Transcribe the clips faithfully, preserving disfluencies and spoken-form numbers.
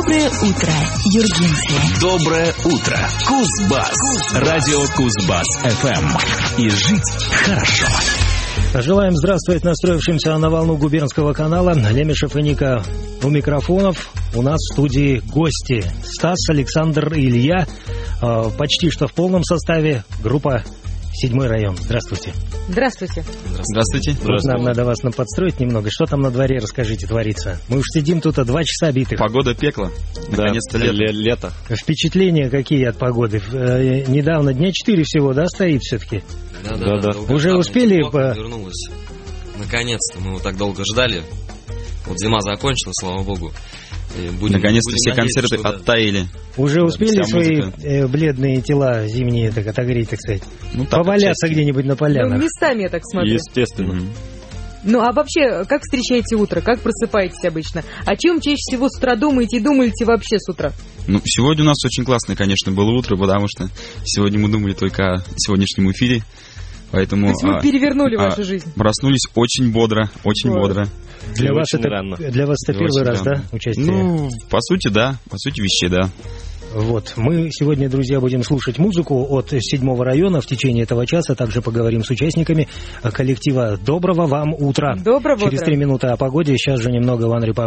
Доброе утро, Юргенцы. Доброе утро, Кузбасс. Радио Кузбасс-эф эм. И жить хорошо. Желаем здравствовать настроившимся на волну губернского канала. Лемешев и Ника у микрофонов. У нас в студии гости. Стас, Александр и Илья. Почти что в полном составе. Группа «Седьмой район». Здравствуйте. Здравствуйте. Здравствуйте. Здравствуйте. Нам надо вас подстроить немного. Что там на дворе, расскажите, творится? Мы уж сидим тут, а два часа битых. Погода пекла. Наконец-то да, лето. лето. Впечатления какие от погоды? Э, недавно, дня четыре всего, да, стоит все-таки? Да, да, да. да. Уже успели... По... Вернулась. Наконец-то. Мы вот так долго ждали. Вот зима закончилась, слава богу. Будем, Наконец-то будем все надеяться, концерты что, оттаяли. Уже да, успели свои э, бледные тела зимние так отогреть, так сказать? Ну, так, поваляться части. Где-нибудь на полянах? Ну, местами, я так смотрю. Естественно. Mm-hmm. Ну, а вообще, как встречаете утро? Как просыпаетесь обычно? О чем чаще всего с утра думаете и думаете вообще с утра? Ну, сегодня у нас очень классное, конечно, было утро, потому что сегодня мы думали только о сегодняшнем эфире. Поэтому, То есть вы а, перевернули а, вашу жизнь? Проснулись очень бодро, очень Ой. бодро. Для вас, это, для вас это первый раз, рано. Да, участие? Ну, по сути, да. По сути вещей, да. Вот. Мы сегодня, друзья, будем слушать музыку от седьмого района в течение этого часа. Также поговорим с участниками коллектива. Доброго вам утра. Доброго утра. Через три минуты о погоде. Сейчас же немного One Republic.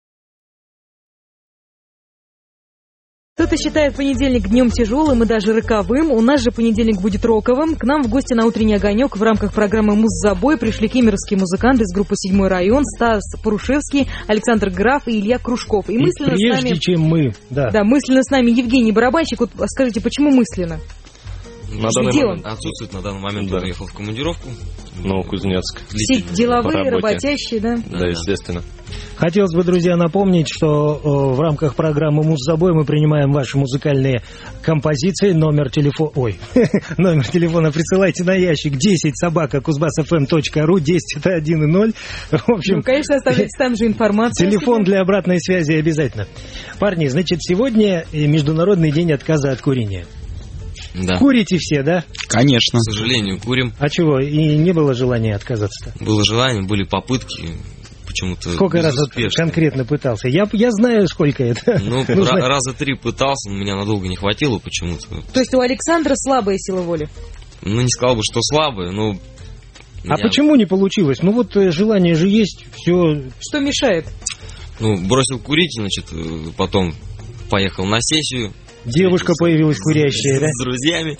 Кто-то считает понедельник днем тяжелым и даже роковым. У нас же понедельник будет роковым. К нам в гости на утренний огонек в рамках программы «Муз-забой» пришли кемеровские музыканты из группы «Седьмой район», Стас Порушевский, Александр Граф и Илья Кружков. И, и мысленно прежде с нами... чем мы... Да. да, мысленно с нами Евгений Барабанщик. Вот скажите, почему мысленно? На данный момент отсутствует, на данный момент да. он уехал в командировку. Ну, Кузнецк. Все деловые, работящие, да? Да, да, естественно. Хотелось бы, друзья, напомнить, что о, в рамках программы «Муз-забой» мы принимаем ваши музыкальные композиции. Номер телефона... Ой, номер телефона присылайте на ящик десять собака кузбассфм точка ру, десять это один и ноль. В общем, ну, конечно, оставляйте там же информацию. Телефон для обратной связи обязательно. Парни, значит, сегодня Международный день отказа от курения. Да. Курите все, да? Конечно. К сожалению, курим. А чего? И не было желания отказаться-то? Было желание, были попытки. Почему-то сколько раз конкретно пытался? Я, я знаю, сколько это. Ну, Нужно... раза три пытался, но меня надолго не хватило почему-то. То есть у Александра слабая сила воли? Ну, не сказал бы, что слабая, но... А меня... почему не получилось? Ну, вот желание же есть, все... Что мешает? Ну, бросил курить, значит, потом поехал на сессию. Девушка появилась курящая, с, да? С друзьями.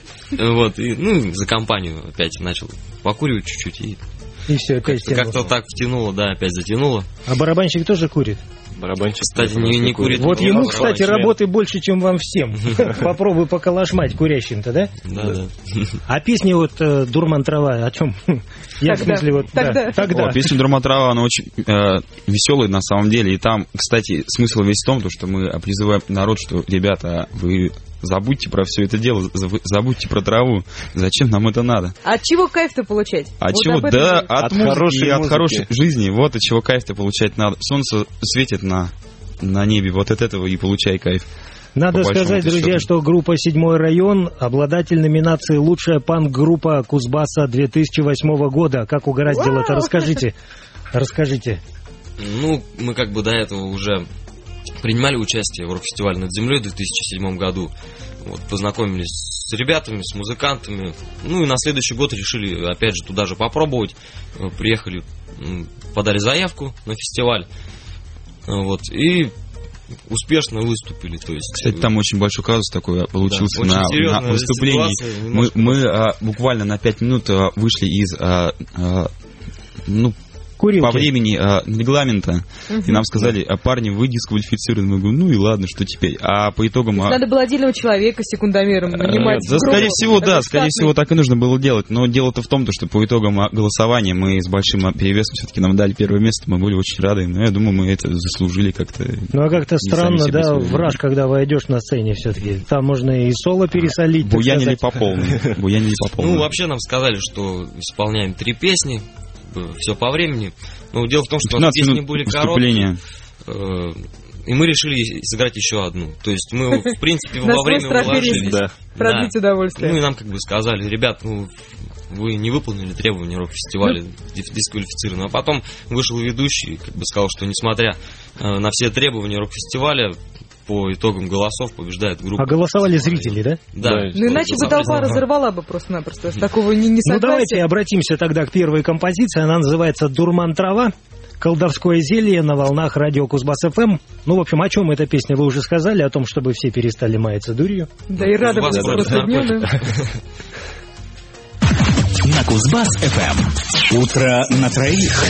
Вот, и, ну, за компанию опять начал покуривать чуть-чуть. И, и все, опять как-то, как-то так втянуло, да, опять затянуло. А барабанщик тоже курит? Барабанщик, кстати, не, не курит. Вот ему, кстати, работы больше, чем вам всем. Попробуй поколошмать курящим-то, да? Да, да. А песни вот «Дурман трава» о чем? Я в смысле вот... Тогда. Песня «Дурман трава», она очень веселая на самом деле. И там, кстати, смысл весь в том, что мы призываем народ, что, ребята, вы... забудьте про все это дело, забудьте про траву. Зачем нам это надо? От чего кайф-то получать? От вот чего? Да, от, от музыки, хорошей от музыки. Хорошей жизни. Вот от чего кайф-то получать надо. Солнце светит на, на небе, вот от этого и получай кайф. Надо сказать, друзья, что группа «Седьмой район» обладатель номинации «Лучшая панк-группа Кузбасса» две тысячи восьмого года. Как угораздило-то? Расскажите. Расскажите. Ну, мы как бы до этого уже... принимали участие в рок-фестивале «Над землей» в две тысячи седьмом году. Вот, познакомились с ребятами, с музыкантами. Ну и на следующий год решили, опять же, туда же попробовать. Приехали, подали заявку на фестиваль. Вот, и успешно выступили. То есть, кстати, там очень большой казус такой получился, да, на, на выступлении. Мы, мы а, буквально на пять минут а, вышли из... А, а, ну, Курилки. По времени а, регламента, uh-huh. и нам сказали, а парни, вы дисквалифицированы. Мы говорим, ну и ладно, что теперь. А по итогам... А... Надо было отдельного человека секундомером нанимать. Да, скорее всего, да, скорее всего, так и нужно было делать. Но дело-то в том, что по итогам голосования мы с большим перевесом все-таки нам дали первое место, мы были очень рады. Но я думаю, мы это заслужили как-то. Ну а как-то странно, да, в раж, когда войдешь на сцене все-таки. Там можно и соло пересолить. Буянили по полной. Буянили по полной. Ну, вообще нам сказали, что исполняем три песни. Все по времени. Но дело в том, что песни были короткие, и мы решили сыграть еще одну. То есть мы, в принципе, во время уложились. Да. Продлить удовольствие. Ну и нам как бы сказали, ребят, ну вы не выполнили требования рок-фестиваля, дисквалифицированы. А потом вышел ведущий и как бы сказал, что несмотря на все требования рок-фестиваля, по итогам голосов побеждает группа. А голосовали зрители, да? Да. да. Ну иначе бы толпа разорвала бы просто-напросто. С такого не, не согласия. Ну давайте обратимся тогда к первой композиции. Она называется «Дурман трава». Колдовское зелье на волнах радио Кузбасс-ФМ. Ну, в общем, о чем эта песня, вы уже сказали, о том, чтобы все перестали маяться дурью. Да и радоваться просто днем, да. На Кузбасс-ФМ. Утро на троих.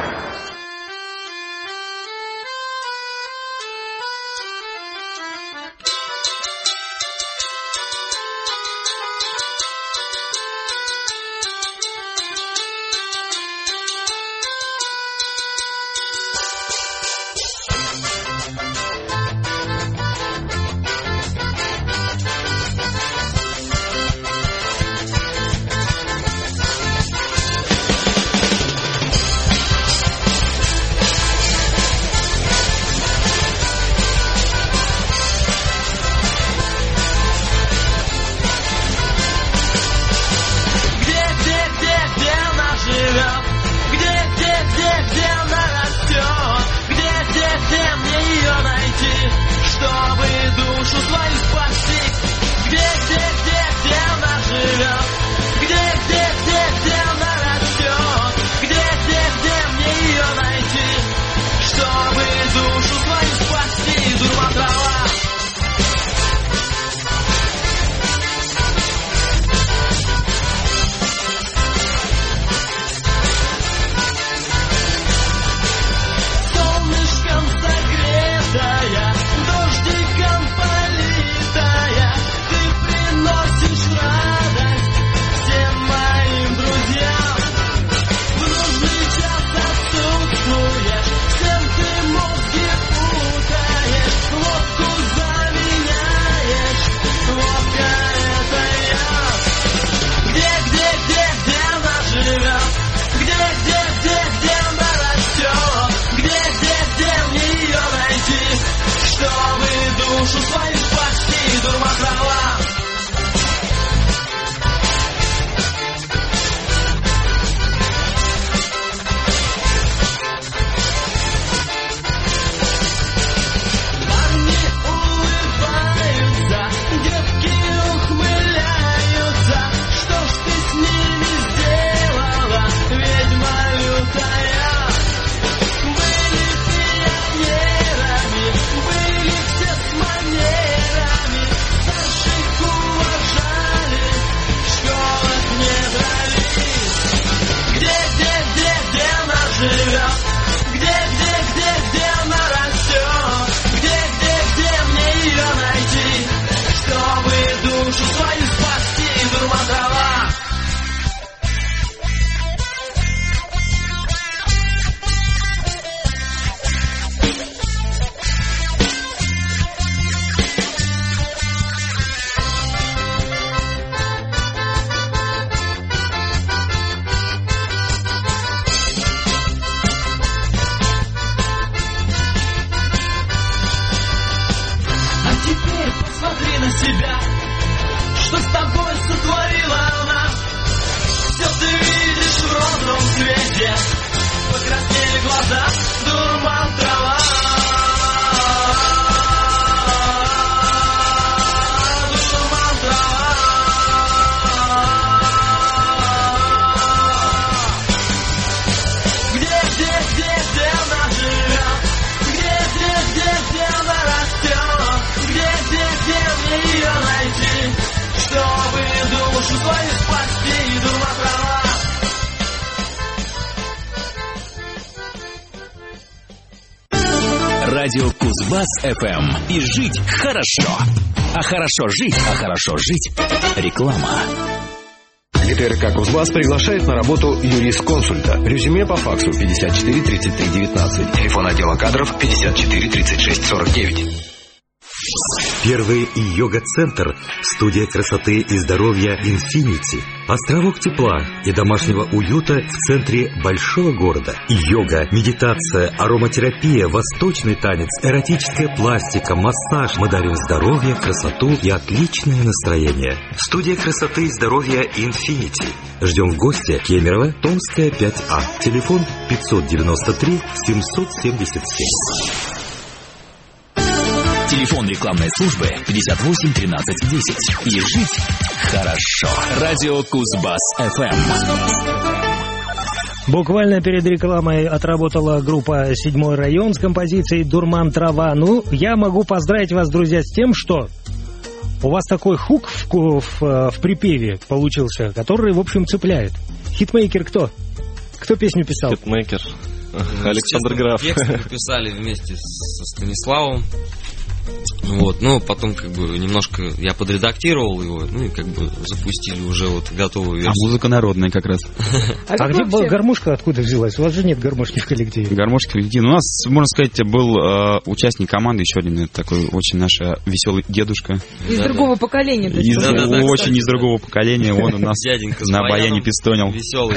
Радио Кузбасс-ФМ. И жить хорошо. А хорошо жить, а хорошо жить. Реклама. ГТРК «Кузбасс» приглашает на работу юрисконсульта. Резюме по факсу пятьдесят четыре тридцать три девятнадцать. Телефон отдела кадров пятьдесят четыре тридцать шесть сорок девять. Первый йога-центр, студия красоты и здоровья Infinity. Островок тепла и домашнего уюта в центре большого города. Йога, медитация, ароматерапия, восточный танец, эротическая пластика, массаж. Мы дарим здоровье, красоту и отличное настроение. Студия красоты и здоровья Infinity. Ждем в гости. Кемерово, Томская, пять А. Телефон пятьсот девяносто три семьсот семьдесят семь. Телефон рекламной службы пятьдесят восемь тринадцать десять. И жить хорошо. Радио Кузбасс-эф эм. Буквально перед рекламой отработала группа «Седьмой район» с композицией «Дурман трава». Ну, я могу поздравить вас, друзья, с тем, что у вас такой хук в, в, в припеве получился, который, в общем, цепляет. Хитмейкер кто? Кто песню писал? Хитмейкер Александр Граф. Текст мы писали вместе со Станиславом. Вот, но потом как бы немножко я подредактировал его, ну и как бы запустили уже вот готовую версию. А музыка народная как раз. А, а где вообще гармошка откуда взялась? У вас же нет гармошки в коллективе. Гармошки в коллективе. У нас, можно сказать, был э, участник команды еще один, такой очень наш веселый дедушка. Из да, другого да. поколения. Из, да, да, да, очень кстати. Из другого поколения. Он у нас на баяне пистонил. Веселый.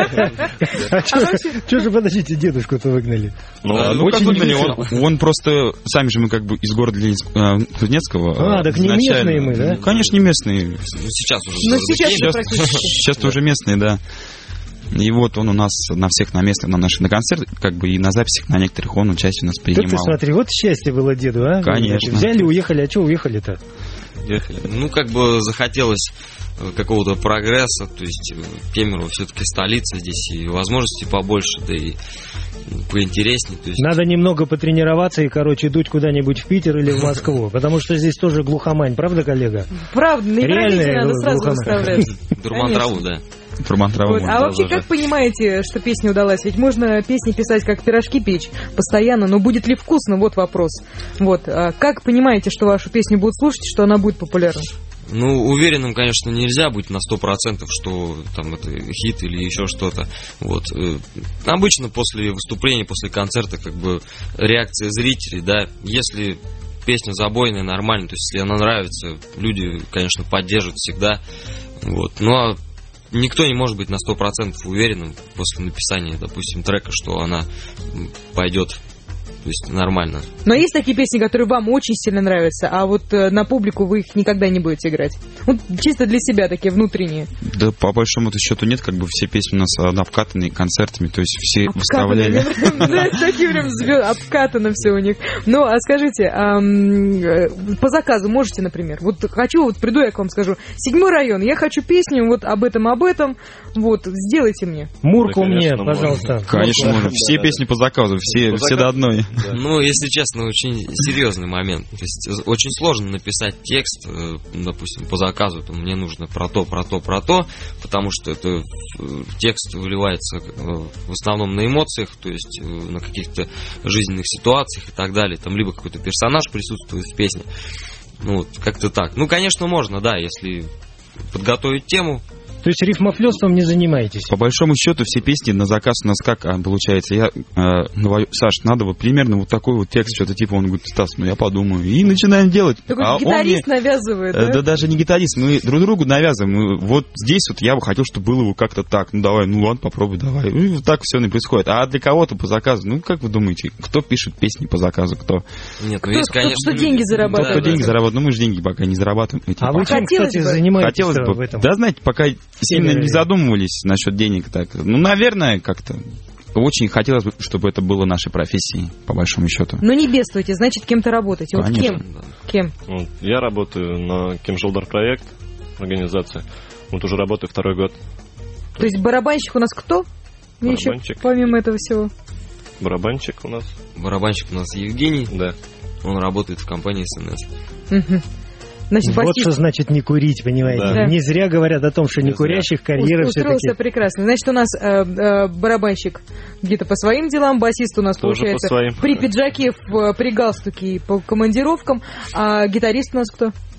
А что же, подождите, дедушку-то выгнали? Ну, как выгнали? Он просто, сами же мы как бы из города Кузнецкого. А, так не местные мы, да? Конечно, не местные. Ну, сейчас уже. Ну, сейчас Сейчас уже местные, да. И вот он у нас на всех на местных, на наших, на концертах, как бы и на записях, на некоторых он участие у нас принимал. Да ты смотри, вот счастье было деду, а? Конечно. Взяли, уехали, а что уехали-то? Уехали. Ну, как бы захотелось какого-то прогресса, то есть Кемерово все-таки столица, здесь и возможностей побольше, да и поинтереснее. То есть... Надо немного потренироваться и, короче, дуть куда-нибудь в Питер или в Москву, потому что здесь тоже глухомань, правда, коллега? Правда, на реальная надо сразу выставлять. Дурман траву, да. Вот. А вообще, как понимаете, что песня удалась? Ведь можно песни писать, как пирожки печь, постоянно, но будет ли вкусно? Вот вопрос. Вот. А как понимаете, что вашу песню будут слушать, что она будет популярна? Ну, уверенным, конечно, нельзя быть на сто процентов, что там это хит или еще что-то. Вот. Обычно после выступления, после концерта, как бы реакция зрителей, да, если песня забойная, нормальная, то есть если она нравится, люди, конечно, поддержат всегда. Вот. Ну, а никто не может быть на сто процентов уверенным после написания, допустим, трека, что она пойдет. То есть нормально. Но есть такие песни, которые вам очень сильно нравятся, а вот э, на публику вы их никогда не будете играть? Вот чисто для себя, такие внутренние. Да, по большому счету нет, как бы все песни у нас обкатаны концертами, то есть все выставляли. Такие прям звезды, обкатано все у них. Ну, а скажите, по заказу можете, например, вот хочу, вот приду я к вам скажу, седьмой район, я хочу песню вот об этом, об этом, вот, сделайте мне. Мурку мне, пожалуйста. Конечно, можно. Все песни по заказу, все до одной. Да. Ну, если честно, очень серьезный момент. То есть очень сложно написать текст, допустим, по заказу, то мне нужно про то, про то, про то, потому что это текст выливается в основном на эмоциях, то есть на каких-то жизненных ситуациях и так далее. Там либо какой-то персонаж присутствует в песне. Ну, вот, как-то так. Ну, конечно, можно, да, если подготовить тему. То есть рифмоплёстом не занимаетесь? По большому счету все песни на заказ у нас как получается. Я э, говорю, Саш, надо вот примерно вот такой вот текст, что-то типа, он говорит, Стас, ну я подумаю. И начинаем делать. Такой а гитарист мне, навязывает, да? Да даже не гитарист, мы друг другу навязываем. Мы, вот здесь вот я бы хотел, чтобы было его как-то так. Ну давай, ну ладно, попробуй, давай. И вот так все и происходит. А для кого-то по заказу, ну как вы думаете, кто пишет песни по заказу, кто? Нет, ну есть, конечно, кто, кто деньги зарабатывает. Кто да, деньги да. зарабатывает, но мы же деньги пока не зарабатываем. А вы чем, кстати, занимаетесь Хотелось бы, в этом? Да, знаете, пока сильно не задумывались насчет денег так. Ну, наверное, как-то очень хотелось бы, чтобы это было нашей профессией, по большому счету. Но не бедствуйте, значит, кем-то работаете. Вот Конечно. кем? Кем? Вот, я работаю на Кемжилдар проект, организация. Вот уже работаю второй год. То есть барабанщик у нас кто? Барабанщик. Еще, помимо этого всего. Барабанщик у нас. Барабанщик у нас Евгений. Да. Он работает в компании СНС. Угу. Значит, вот что значит не курить, понимаете. Да. Не зря говорят о том, что не курящих карьера все-таки. Устроился прекрасно. Значит, у нас э, э, барабанщик где-то по своим делам, басист у нас, тоже получается, по своим. При пиджаке, в, при галстуке и по командировкам. А гитарист у нас кто?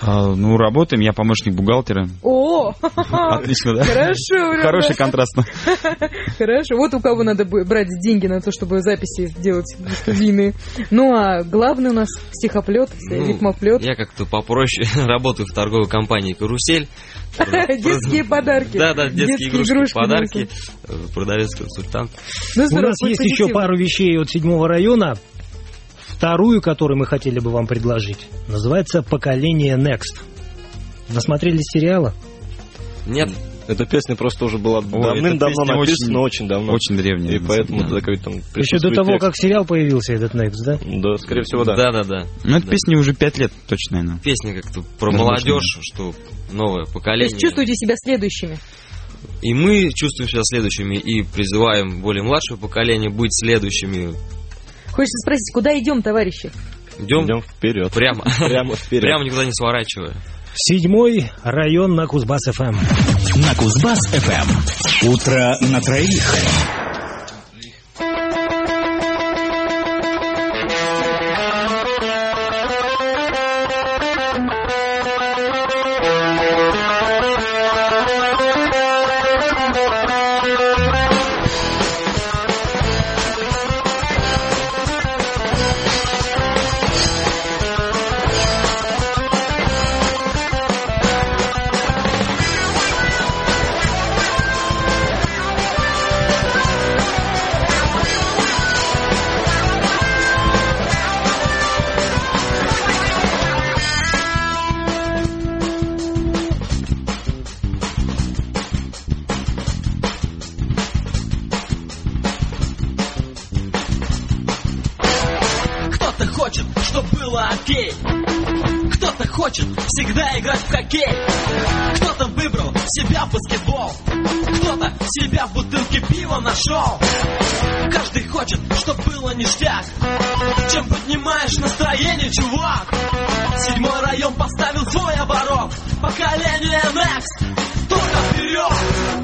А, ну, работаем, я помощник бухгалтера. О, отлично, да? Хорошо. Хороший контраст. Хорошо, вот у кого надо брать деньги на то, чтобы записи делать студийные. Ну, а главный у нас стихоплет, рифмоплет. Я как-то попроще работаю в торговой компании «Карусель». Детские подарки. Да, да, детские игрушки, подарки. Продавец-консультант. У нас есть еще пару вещей от седьмого района. Вторую, которую мы хотели бы вам предложить, называется «Поколение Next». Насмотрелись сериала? Нет. Эта песня просто уже была давным-давно написана, очень, очень давно. Очень древняя. И поэтому да. такой там еще до того, текст. Как сериал появился, этот Next, да? Да, скорее всего, да. Да, да, да. Ну, эта да. песня уже пять лет, точно, наверное. Песня как-то про молодежь, что новое поколение. То есть чувствуете себя следующими? И мы чувствуем себя следующими, и призываем более младшее поколение быть следующими. Хочется спросить, куда идем, товарищи? Идем, идем вперед. Прямо. Прямо вперед. Прямо никуда не сворачивая. Седьмой район на Кузбасс-ФМ. На Кузбасс-ФМ. Утро на троих. Всегда играть в хоккей. Кто-то выбрал себя в баскетбол, кто-то себя в бутылке пива нашел. Каждый хочет, чтоб было ништяк. Чем поднимаешь настроение, чувак? Седьмой район поставил свой оборот. Поколение Next, только вперед.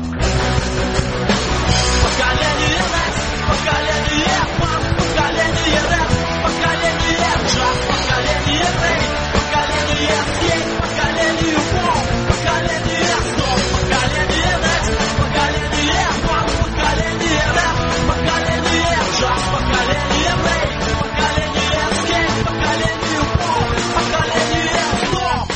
Поколение Next, поколение панк, поколение рэп, поколение джаз, поколение рейв, поколение скейт, поколение поп, поколение стоп, поколение Next, поколение панк, поколение рэп, поколение джаз, поколение рейв, поколение скейт, поколение поп, поколение стоп.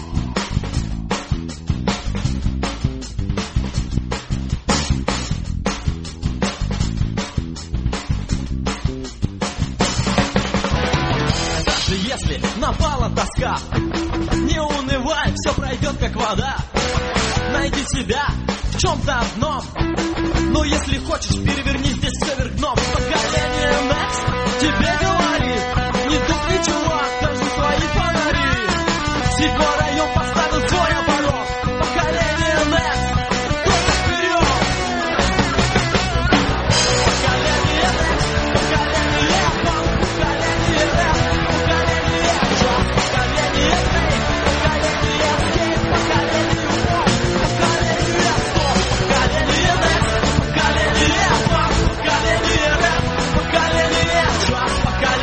Даже если напала тоска, не унывай, все пройдет как вода. Найди себя в чем-то одном. Но если хочешь, переверни здесь все вверх дном. Поколение Next тебе говорит: не тупи, чувак, держи свои фонари. Седьмой район поставил свой оборот. Поколение Next, только вперед. Поколение Next, поколение панк, поколение рэп, поколение джаз, поколение рейв, поколение скейт, поколение поп, поколение стоп, поколение Next, поколение панк, поколение рэп, поколение джаз, поколение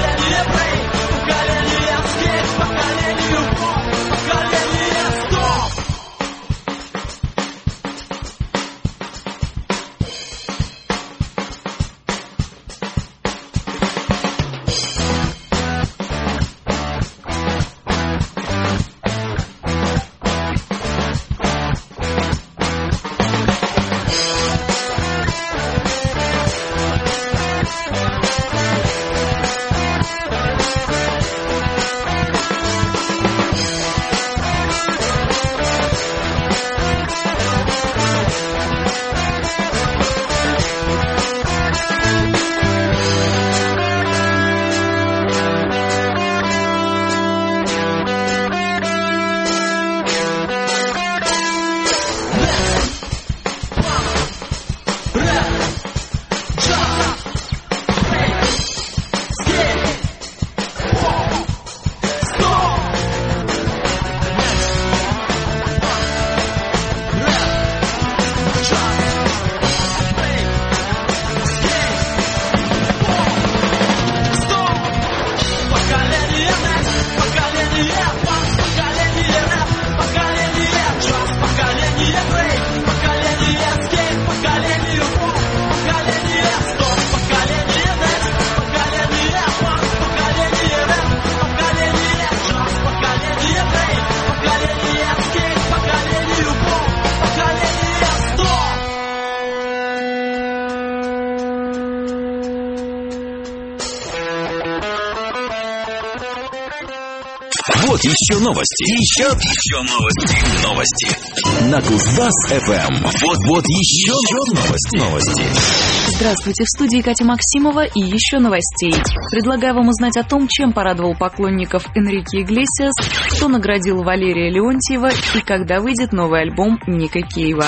Вот еще новости. Еще, еще новости. Новости. На Кузбасс-эф эм. Вот, вот еще, еще новости. Новости. Здравствуйте, в студии Катя Максимова и еще новостей. Предлагаю вам узнать о том, чем порадовал поклонников Энрике Иглесиас, кто наградил Валерия Леонтьева и когда выйдет новый альбом Ника Кейва.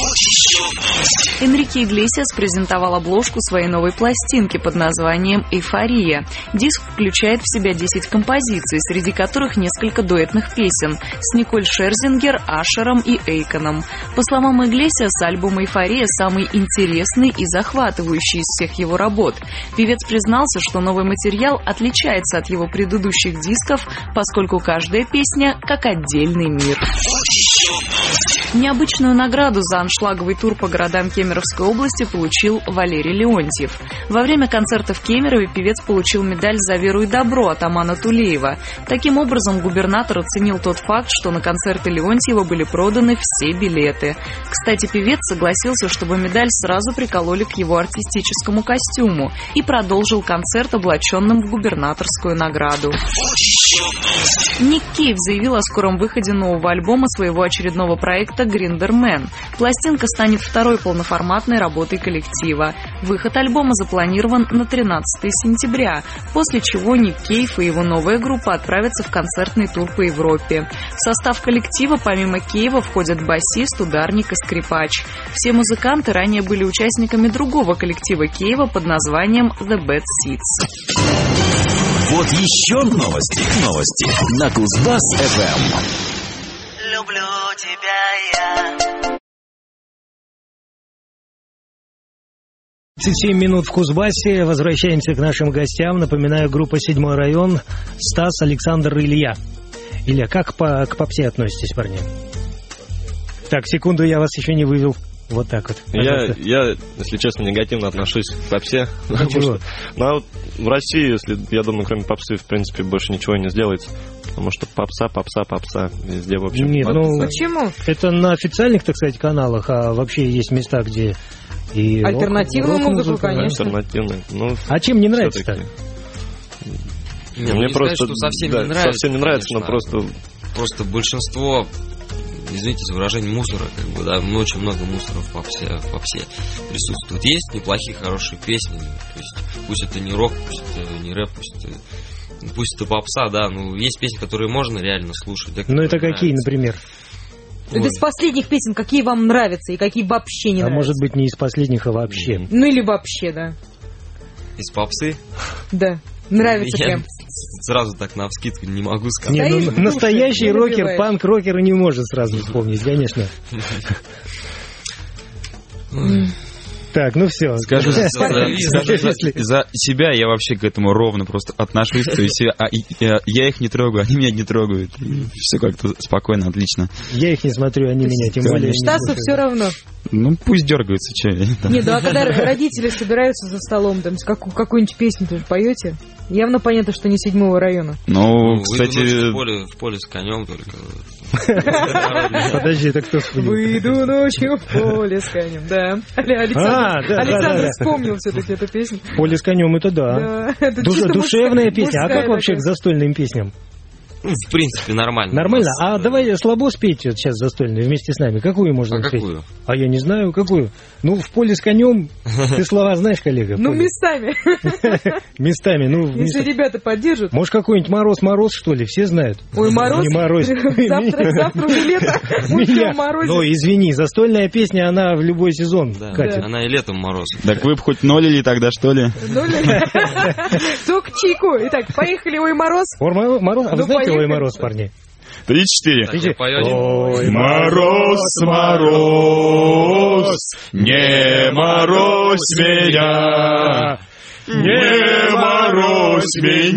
Энрике Иглесиас презентовал обложку своей новой пластинки под названием «Эйфория». Диск включает в себя десять композиций, среди которых несколько дуэтных песен с Николь Шерзингер, Ашером и Эйконом. По словам Иглесиаса, альбом «Эйфория» самый интересный и захватывающий из всех его работ. Певец признался, что новый материал отличается от его предыдущих дисков, поскольку каждая песня как отдельный мир. Необычную награду за аншлаговый тур по городам Кемеровской области получил Валерий Леонтьев. Во время концерта в Кемерове певец получил медаль «За веру и добро» от Амана Тулеева. Таким образом, губернатор оценил тот факт, что на концерты Леонтьева были проданы все билеты. Кстати, певец согласился, чтобы медаль сразу прикололи к его артистическому костюму и продолжил концерт, облаченным в губернаторскую награду. Ник Кейв заявил о скором выходе нового альбома своего очередного проекта «Гриндермен». Пластинка станет второй полноформатной работой коллектива. Выход альбома запланирован на тринадцатое сентября, после чего Ник Кейв и его новая группа отправятся в концертный тур по Европе. В состав коллектива помимо Кейва входят басист, ударник и скрипач. Все музыканты ранее были участниками другого коллектива Кейва под названием «The Bad Seeds». Вот еще новости. Новости на Кузбасс-эф эм. Люблю тебя я. тридцать семь минут в Кузбассе. Возвращаемся к нашим гостям. Напоминаю, группа «Седьмой район». Стас, Александр, Илья. Илья, как по, к попсе относитесь, парни? Так, секунду, я вас еще не вывел. Вот так вот. Я, я, если честно, негативно отношусь к попсе. Что, ну, а вот в России, если, я думаю, кроме попсы, в принципе, больше ничего не сделается. Потому что попса, попса, попса. Везде, в общем. Нет, ну, почему? Это на официальных, так сказать, каналах, а вообще есть места, где и альтернативную рок, музыку, конечно. Альтернативную. Ну, а чем не нравится-то? Нет, мне не просто сказать, что совсем да, не нравится. Совсем не нравится, конечно, но просто... Просто большинство, извините за выражение, мусора, как бы, да, очень много мусора в попсе, в попсе присутствует. Есть неплохие, хорошие песни, то есть пусть это не рок, пусть это не рэп, пусть это, пусть это попса, да, но есть песни, которые можно реально слушать. Да, ну это какие, нравятся. Например? Это из последних песен, какие вам нравятся и какие вообще не а нравятся? А может быть не из последних, а вообще? Ну или вообще, да. Из попсы? Да. Нравится я прям. Сразу так навскидку не могу сказать. Не, ну, настоящий рокер, панк-рокер не может сразу вспомнить, конечно. Так, ну все. Скажу, за, скажу за, за себя, я вообще к этому ровно просто отношусь. То есть я, я, я их не трогаю, они меня не трогают. И все как-то спокойно, отлично. Я их не смотрю, они меня тем более. Стасу все равно. Ну, пусть дергаются, что я. Не, ну а когда родители собираются за столом, там, как, какую-нибудь песню тоже поете, явно понятно, что не седьмого района. Ну, ну кстати... В поле, в поле с конем только. Подожди, это кто вспомнил? Выйду ночью в поле с конем, да. Александр вспомнил все-таки эту песню. Поле с конем, это да. Душевная песня. А как вообще к застольным песням? В принципе, нормально. Нормально? А давай слабо спеть вот сейчас застольную вместе с нами. Какую можно а спеть? Какую? А я не знаю, какую. Ну, в поле с конем. Ты слова знаешь, коллега? Ну, местами. Местами. Ну, если ребята поддержат. Может, какой-нибудь «Мороз-мороз», что ли? Все знают? Ой, мороз? Не мороз. Завтра уже лето. Утром морозит. Ну, извини, застольная песня, она в любой сезон, Катя. Она и летом мороз. Так вы бы хоть нолили тогда, что ли? Нолили? Только чайку. Итак, поехали, ой, мороз. Мороз? А вы знаете «Ой, мороз», парни? Три-четыре. Ой, мороз, мороз, не морозь меня, не морозь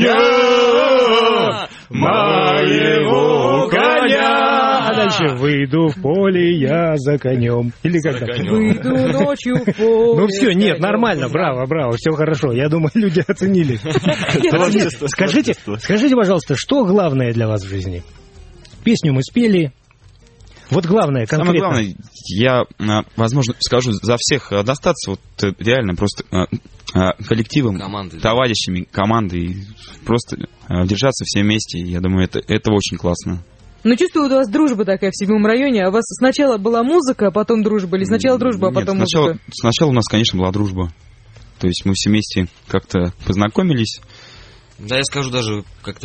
меня, моего коня. А дальше выйду в поле я за конем. Или как так? Выйду ночью в поле. Ну все, нет, нормально, браво, браво, все хорошо. Я думаю, люди оценили. Скажите, скажите, пожалуйста, что главное для вас в жизни? Песню мы спели, Вот главное, конкретно. Самое главное, я, возможно, скажу за всех достаться вот реально просто коллективом, командой, товарищами, командой, просто держаться все вместе. Я думаю, это, это очень классно. Ну, чувствую, у вас дружба такая в седьмом районе. А у вас сначала была музыка, а потом дружба? Или сначала дружба, а потом Нет, сначала, музыка? Сначала у нас, конечно, была дружба. То есть мы все вместе как-то познакомились. Да, я скажу, даже как-то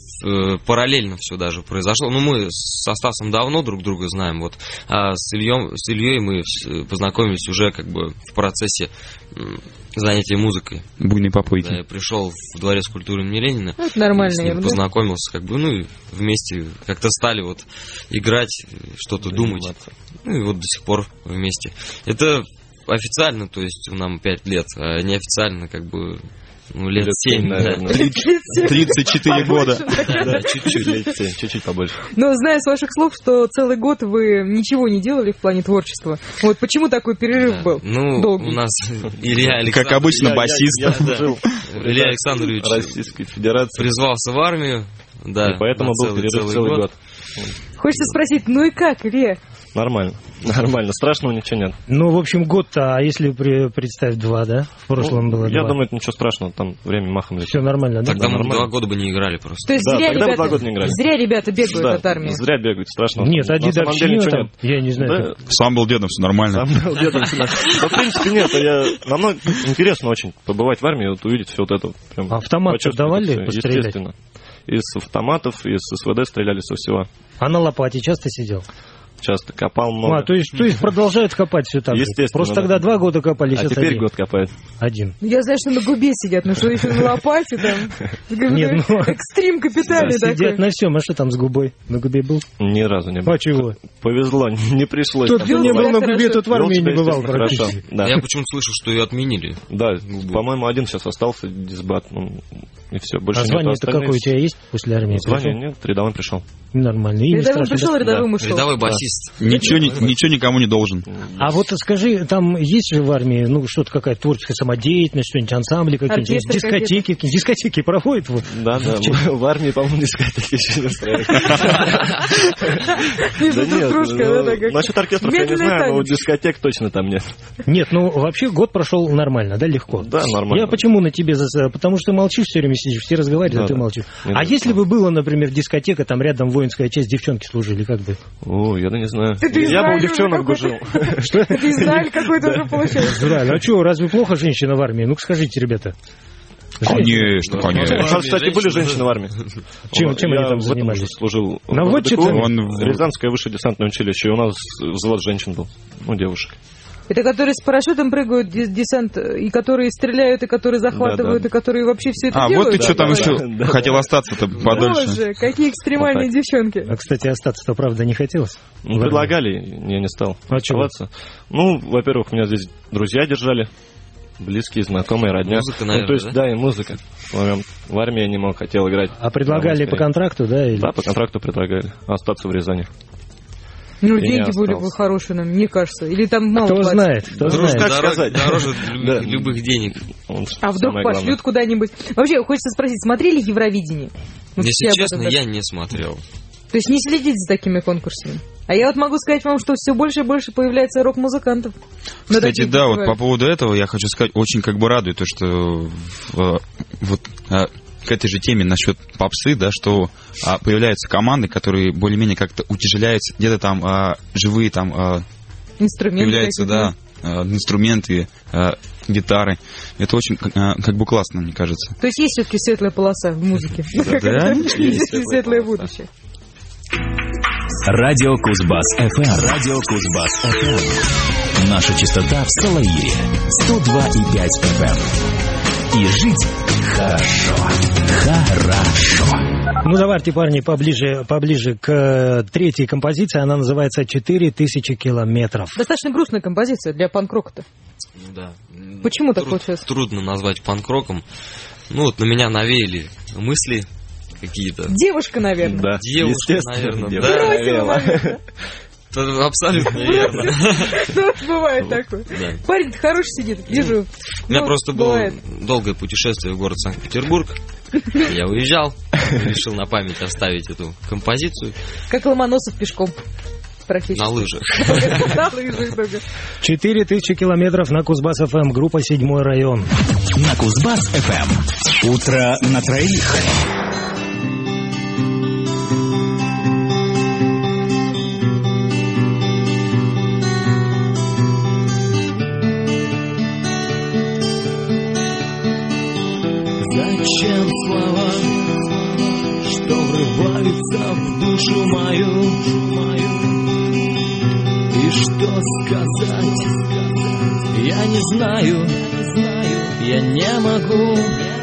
э, параллельно все даже произошло. Ну, мы со Стасом давно друг друга знаем, вот, а с Ильей, с Ильей мы познакомились уже как бы в процессе э, занятия музыкой. Буйной попойки. Да, я пришел в Дворец культуры имени Ленина. Это нормально, с ним да? познакомился, как бы, ну, и вместе как-то стали вот играть, что-то да, думать. Ну, и вот до сих пор вместе. Это официально, то есть нам пять лет, а неофициально, как бы, ну, лет семь, наверное. тридцать четыре года. Да, чуть-чуть, лет семь, чуть-чуть побольше. Но знаю с ваших слов, что целый год вы ничего не делали в плане творчества. Вот почему такой перерыв был? Ну, долгий? У нас Илья Александрович... Как обычно, басист. Илья Александрович Российской Федерации призвался в армию. Да, и поэтому был перерыв целый год. Хочется спросить, ну и как, Илья? Нормально, нормально, страшного ничего нет. Ну, в общем, год-то, а если при, представить два, да? В прошлом ну, было я два. думаю, это ничего страшного, там время махом летит. Все нормально, да? Тогда мы нормально. два года бы не играли просто. То есть да, зря, тогда ребята, два года не играли. зря ребята бегают да, от армии. Зря бегают, страшного. Нет, а дедовщина там, нет. я не знаю. Да, сам был дедом, все нормально. Сам был дедом, все нормально. Да, в принципе, нет, я... намного интересно очень побывать в армии, вот увидеть все вот это. Прям автомат давали пострелять? Естественно. Из автоматов, из СВД стреляли со всего. А на лопате часто сидел? Часто копал много. А, то есть, то есть продолжают копать все так же? Естественно. Просто да. тогда два года копали, а сейчас теперь один. год копают. Один. Я знаю, что на губе сидят, но что еще на лопате там? Нет, ну... Экстрим капитальный такой. Сидят на всем, а что там с губой? На губе был? Ни разу не был. А чего? Повезло, не пришлось. Тот, кто не был на губе, тот в армии не бывал практически. Да. Я почему-то слышал, что ее отменили. Да, по-моему, один сейчас остался, дисбат, ну, и все. Больше а звание-то какое у тебя есть после армии? Звание нет, рядовым пришел. Нормально. Рядовым пришел, рядовым ушел. Рядовой басист. Ничего никому не должен. А вот скажи, там есть же в армии, ну, что-то какая-то творческая самодеятельность, что-нибудь, ансамбли какие-нибудь, дискотеки, дискотеки проходят? Вот. Да, да, в армии, по-моему, дискотеки еще не устраивают. Да нет, насчет оркестров я не знаю, но дискотек точно там нет. Нет, ну, вообще год прошел нормально, да, легко? Да, нормально. Я почему на тебе, потому что молчишь все время, сидишь, все разговаривают, а ты молчишь. А если бы было, например, дискотека, там рядом воинская часть, девчонки служили, как бы? О, я не знаю. Я бы у девчонок бы жил. Что? Это Израиль какой-то уже получается. Израиль. А что, разве плохо женщина в армии? Ну-ка скажите, ребята. Конечно, конечно. У нас, кстати, были женщины в армии. Чем, чем они там занимались? Служил наводчицами? Рязанское высшее десантное училище, и у нас взвод женщин был, ну, девушек. Это которые с парашютом прыгают, десант, и которые стреляют, и которые захватывают, да, да. и которые вообще все это а, делают? А, вот ты что да, там да, еще да, хотел да. остаться-то подольше. Боже, какие экстремальные вот девчонки. А, кстати, остаться-то, правда, не хотелось? Ну, предлагали, я не стал а оставаться. Ну, во-первых, меня здесь друзья держали, близкие, знакомые, родня. Музыка, наверное, ну, то есть, да? да, и музыка. В армии я не мог, хотел играть. А предлагали по контракту, да? Или... Да, по контракту предлагали остаться в Рязани. Ну, деньги были бы хорошие нам, мне кажется. Или там мало кто платят. Знает, кто Дороже, знает. Дороже, дороже любых, любых денег. А вдруг пошлют куда-нибудь? Вообще, хочется спросить, смотрели Евровидение? Вот если честно, я не смотрел. То есть не следите за такими конкурсами? А я вот могу сказать вам, что все больше и больше появляется рок-музыкантов. Кстати, да, вот по поводу этого я хочу сказать, очень как бы радует то, что вот к этой же теме насчет попсы, да, что а, появляются команды, которые более-менее как-то утяжеляются, где-то там а, живые там а, инструменты появляются, да, а, инструменты, а, гитары. Это очень а, как бы классно, мне кажется. То есть есть все-таки светлая полоса в музыке? Да, есть светлое будущее. Радио Кузбасс-эф эм. Радио Кузбасс-эф эм. Наша частота в Салаире. сто два и пять эф эм. И жить хорошо. Хорошо. Ну, давайте, парни, поближе, поближе к третьей композиции. Она называется «Четыре тысячи километров». Достаточно грустная композиция для панк-рока-то. Ну, да. Почему Труд, так получилось? Трудно назвать панк-роком. Ну, вот на меня навеяли мысли какие-то. Девушка, наверное. Да, девушка, наверное. Девушка, да, наверное. Абсолютно верно. Ну, бывает такое. Парень-то хороший сидит, вижу. У меня просто было долгое путешествие в город Санкт-Петербург. Я уезжал, решил на память оставить эту композицию. Как Ломоносов пешком. Практически. На лыжах. На лыжах, да. Четыре тысячи километров на Кузбасс-ФМ, группа «Седьмой район». На Кузбасс-ФМ. Утро на троих. Зачем слова, что врываются в душу мою? И что сказать, я не знаю, я не могу.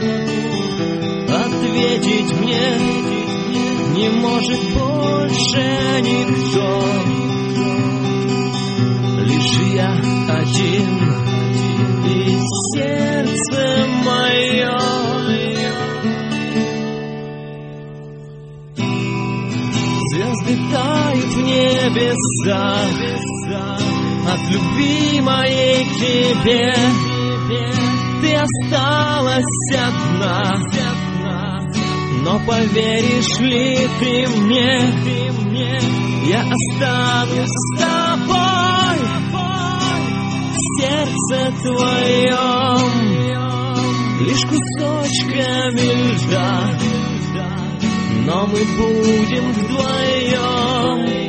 Ответить мне не может больше никто. Лишь я один и сердце мое. Звезды тают в небесах от любви моей к тебе. Ты осталась одна, но поверишь ли ты мне, я останусь с тобой в сердце твоем, лишь кусочками льда, но мы будем вдвоем.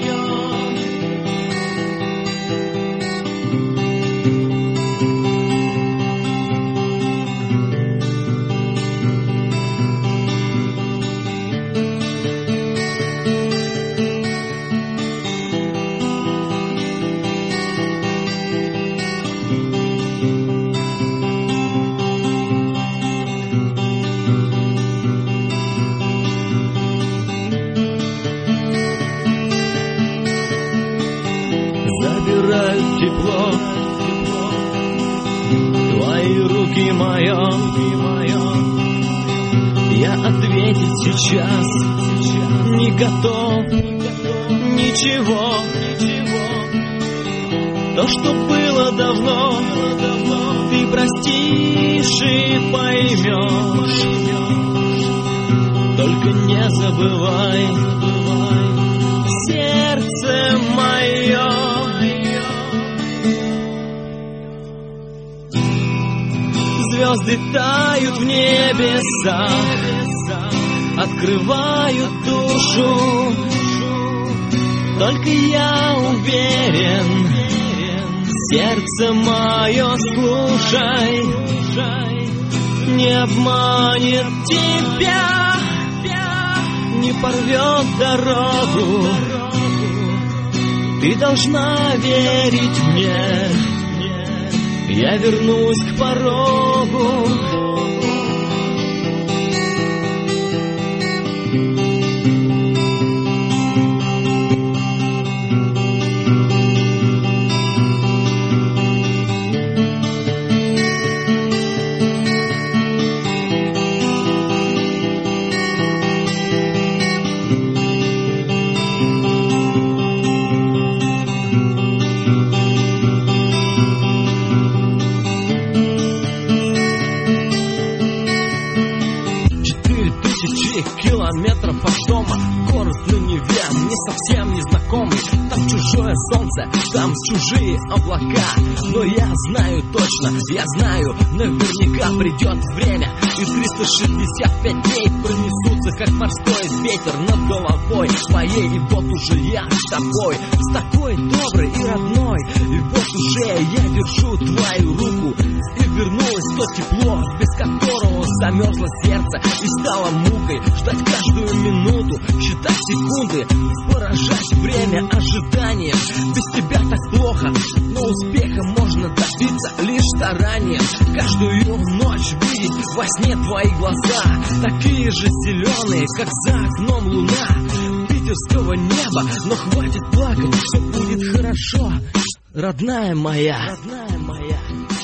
Забирают тепло твои руки, мое. Я ответить сейчас не готов. Ничего, то, что было давно, ты простишь и поймешь. Только не забывай, сердце мое. Звезды тают в небесах, открывают душу. Только я уверен, сердце мое, слушай, не обманет тебя, не порвет дорогу. Ты должна верить мне, я вернусь к порогу. Километров от дома, город на Неве, мне совсем незнакомый. Там чужое солнце, там чужие облака. Но я знаю точно, я знаю, наверняка придет время, и триста шестьдесят пять дней пронесутся, как морской ветер над головой моей. И вот уже я с тобой, с такой доброй и родной. И вот уже я держу твою руку, и вернулось то тепло, без которого замерзло сердце и стало мукой. Ждать каждую минуту, считать секунды, поражать время ожиданием. Без тебя так плохо, но успеха можно добиться лишь старанием. Каждую ночь видеть во сне твои глаза, такие же зеленые, как за окном луна питерского неба. Но хватит плакать, все будет хорошо, родная моя, родная моя.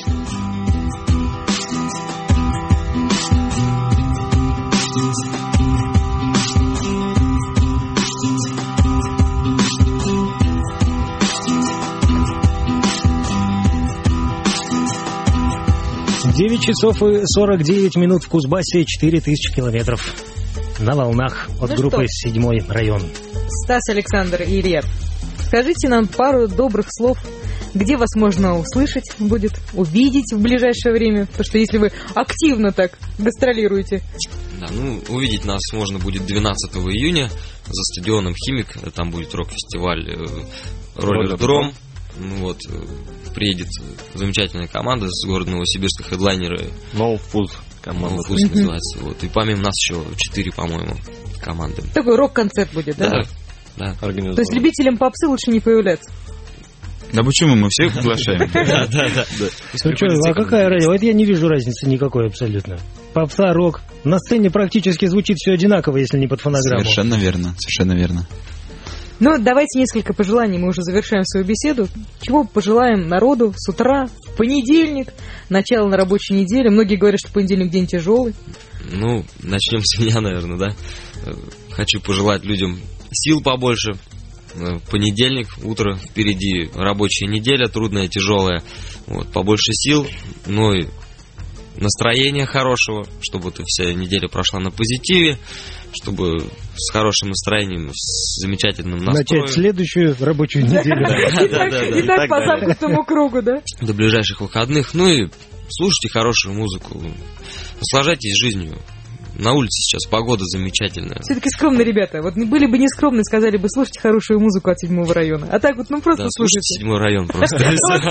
девять часов и сорок девять минут в Кузбассе, четыре тысячи километров на волнах от ну группы что? «Седьмой район». Стас, Александр и Илья. Скажите нам пару добрых слов, где вас можно услышать будет, увидеть в ближайшее время, потому что если вы активно так гастролируете. Да, ну, увидеть нас можно будет двенадцатого июня за стадионом «Химик». Там будет рок-фестиваль э, «Роллер-дром». Ну, вот, э, приедет замечательная команда с города Новосибирска, хедлайнеры. No Fuzz команда. No Fuzz mm-hmm. называется. Вот. И помимо нас еще четыре, по-моему, команды. Такой рок-концерт будет, да? Да. да. То есть любителям попсы лучше не появляться? Да почему? Мы всех приглашаем. Да, да, да. Ну что, а какая разница? Вот я не вижу разницы никакой абсолютно. Попса, рок. На сцене практически звучит все одинаково, если не под фонограмму. Совершенно верно, совершенно верно. Ну, давайте несколько пожеланий, мы уже завершаем свою беседу. Чего пожелаем народу с утра, в понедельник, начало на рабочей неделе? Многие говорят, что понедельник день тяжелый. Ну, начнем с меня, наверное, да. Хочу пожелать людям сил побольше. Понедельник, утро, впереди рабочая неделя, трудная, тяжелая. Вот, побольше сил, ну и настроения хорошего, чтобы эта вся неделя прошла на позитиве, чтобы с хорошим настроением, с замечательным настроем. Начать следующую рабочую неделю. И так по замкнутому кругу, да? До ближайших выходных. Ну и слушайте хорошую музыку, наслаждайтесь жизнью. На улице сейчас погода замечательная. Все-таки скромные ребята. Вот были бы не скромные, сказали бы, слушайте хорошую музыку от седьмого района. А так вот, ну просто да, слушайте. Седьмой район просто.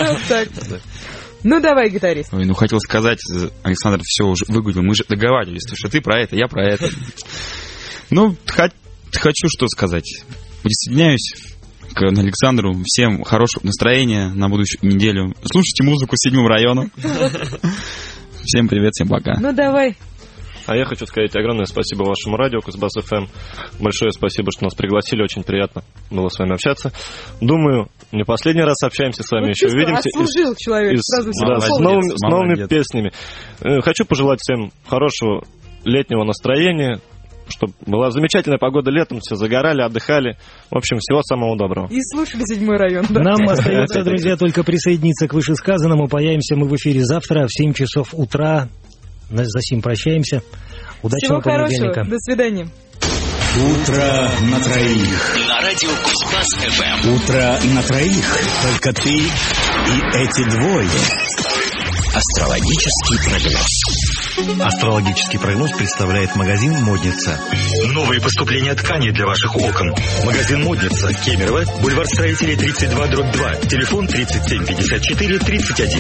Ну давай, гитарист. Ой, ну хотел сказать, Александр все уже выгулил. Мы же договаривались, что ты про это, я про это. Ну, хочу что сказать. Присоединяюсь к Александру. Всем хорошего настроения на будущую неделю. Слушайте музыку седьмого района. Всем привет, всем пока. Ну давай. А я хочу сказать огромное спасибо вашему радио Кузбасс эф эм. Большое спасибо, что нас пригласили. Очень приятно было с вами общаться. Думаю, не последний раз общаемся с вами. Вот еще увидимся. Отслужил из, человек. Из, сразу да, с новыми, с новыми песнями. Хочу пожелать всем хорошего летнего настроения, чтобы была замечательная погода летом, все загорали, отдыхали. В общем, всего самого доброго. И слушали седьмой район. Да? Нам остается, друзья, только присоединиться к вышесказанному. Появимся мы в эфире завтра в семь часов утра. За сим прощаемся. Удачного Всего понедельника. Хорошего. До свидания. Утро на троих. На радио Кузбасс эф эм. Утро на троих. Только ты и эти двое. Астрологический прогноз. Астрологический прогноз представляет магазин «Модница». Новые поступления ткани для ваших окон. Магазин «Модница», Кемерово, бульвар Строителей, тридцать два дробь два. Телефон тридцать семь пятьдесят четыре тридцать один.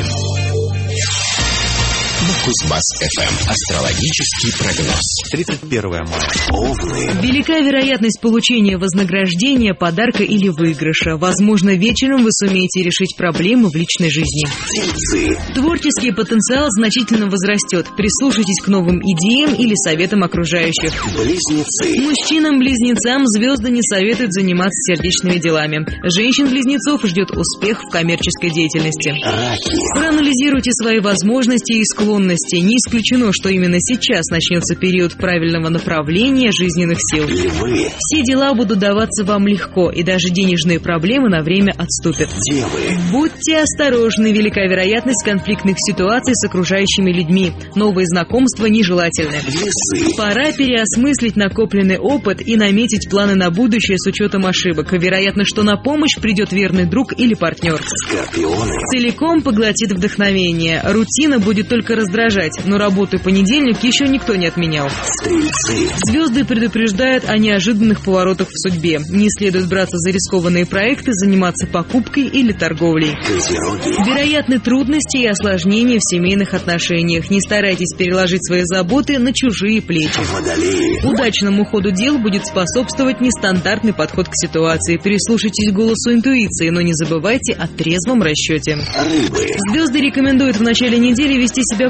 На Кузбасс эф эм. Астрологический прогноз. тридцать первое мая. Овны. Велика вероятность получения вознаграждения, подарка или выигрыша. Возможно, вечером вы сумеете решить проблему в личной жизни. Тельцы. Творческий потенциал значительно возрастет. Прислушайтесь к новым идеям или советам окружающих. Близнецы. Мужчинам-близнецам звезды не советуют заниматься сердечными делами. Женщин-близнецов ждет успех в коммерческой деятельности. Раки. Проанализируйте свои возможности и склонности. Не исключено, что именно сейчас начнется период правильного направления жизненных сил. Львы. Все дела будут даваться вам легко, и даже денежные проблемы на время отступят. Девы. Будьте осторожны, велика вероятность конфликтных ситуаций с окружающими людьми. Новые знакомства нежелательны. Весы. Пора переосмыслить накопленный опыт и наметить планы на будущее с учетом ошибок. Вероятно, что на помощь придет верный друг или партнер. Скорпионы. Целиком поглотит вдохновение. Рутина будет только раздражать, но работу понедельник еще никто не отменял. Стрельцы. Звезды предупреждают о неожиданных поворотах в судьбе. Не следует браться за рискованные проекты, заниматься покупкой или торговлей. Козероги. Вероятны трудности и осложнения в семейных отношениях. Не старайтесь переложить свои заботы на чужие плечи. Водолеи. Удачному ходу дел будет способствовать нестандартный подход к ситуации. Прислушайтесь к голосу интуиции, но не забывайте о трезвом расчете. Рыбы. Звезды рекомендуют в начале недели вести себя